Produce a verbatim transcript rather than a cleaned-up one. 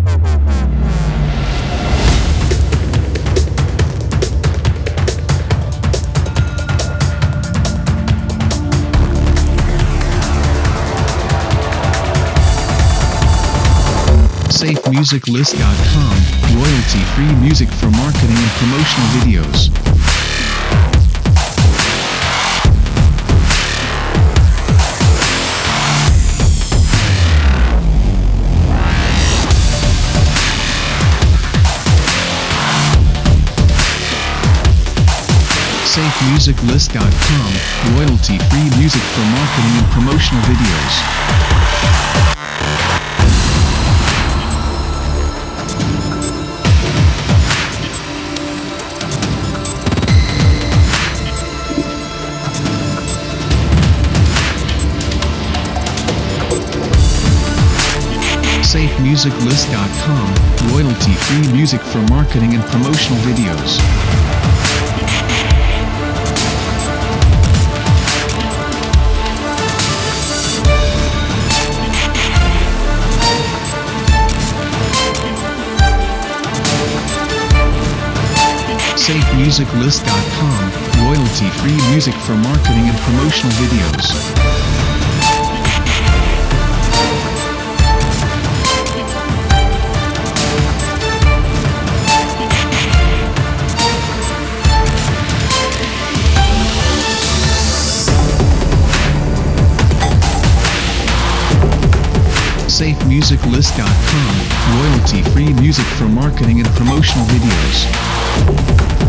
safe music list dot com, royalty-free music for marketing and promotional videos. safe music list dot com, royalty-free music for marketing and promotional videos. safe music list dot com, royalty-free music for marketing and promotional videos. safe music list dot com, royalty-free music for marketing and promotional videos. safe music list dot com, royalty-free music for marketing and promotional videos.